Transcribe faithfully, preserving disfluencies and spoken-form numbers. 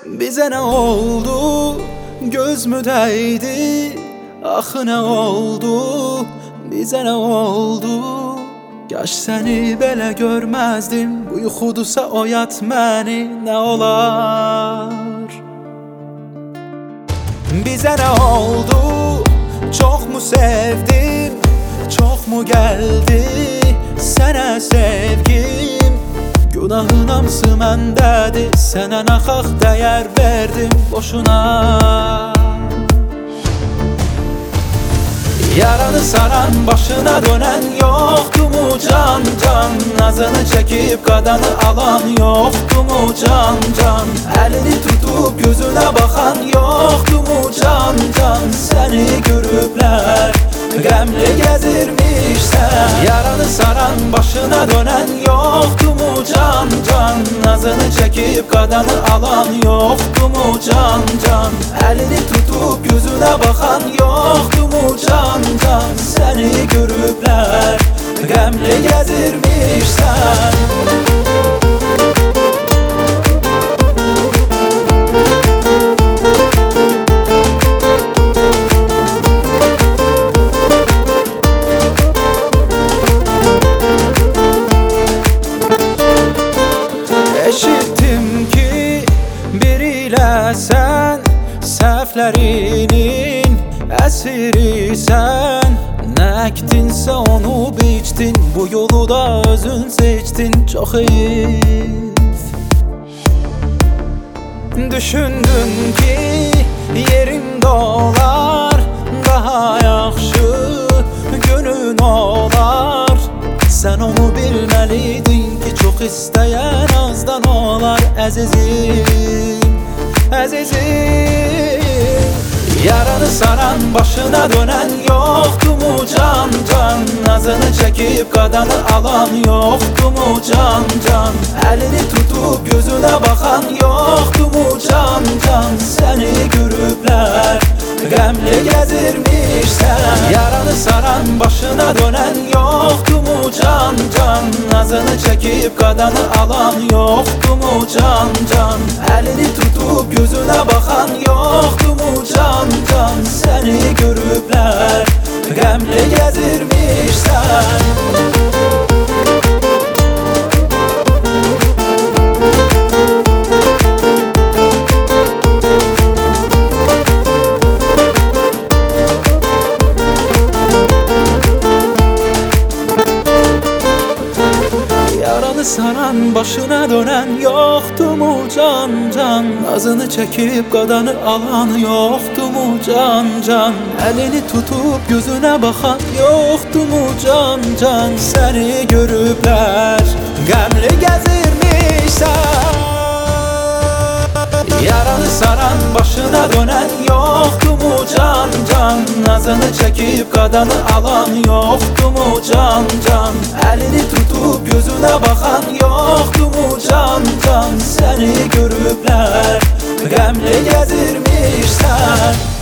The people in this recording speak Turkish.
Bize ne oldu? Göz mü değdi? Ah ne oldu? Bize ne oldu? Yaş seni belə görmezdim. Bu yuxudusa oyat məni ne olar? Bize ne oldu? Çok mu sevdim? Çok mu geldi sana sevgim? Günahın hamısı məndədir. Sənə naxaq dəyər verdim boşuna. Yaranı saran başına dönen yoktu mu can can? Nazını çekip qadanı alan yoktu mu can can? Elini tutup gözüne bakan yoktu mu can can? Seni görüblər qəmli gəzirmişsən. Yaranı saran başına dönen yoktu mu can can? Nazını çekip qadanı alan yoktu mu can can? Elini tutup gözüne bakan yoktu mu can can? Seni görüblər qəmli gəzirmişsən. Eşittim ki biriyle sen səhvlərinin əsirisən. Nə ektinsə onu biçdin, bu yolu da özün seçdin. Çox heyif. Düşündün ki yerində olar daha yaxşı günün olar. Sen onu bilməliydin ki çox istəyən azdan olar. Əzizim, əzizim. Yaranı saran başına dönen yoktu mu can can? Nazını çekip qadanı alan yoktu mu can can? Elini tutup gözüne bakan yoktu mu can can? Seni görüblər qəmli gəzirmişsən. Yaranı saran başına dönen yoktu mu can can? Nazını çekip qadanı alan yoktu mu can can? Elini tutup gözüne bakan yoktu mu can can? Seni görüblər qəmli gəzirmişsən. Saran başına dönen yoktu mu can can? Nazını çekip qadanı alan yoktu mu can can? Elini tutup gözüne bakan yoktu mu can can? Seni görüblər qəmli gəzirmişsən. Yaranı saran başına dönen yoktu mu can can? Nazını çekip qadanı alan yoktu mu can can? Elini tutup gözüne bakan yoktu mu can can? Seni görüblər qəmli gəzirmişsən.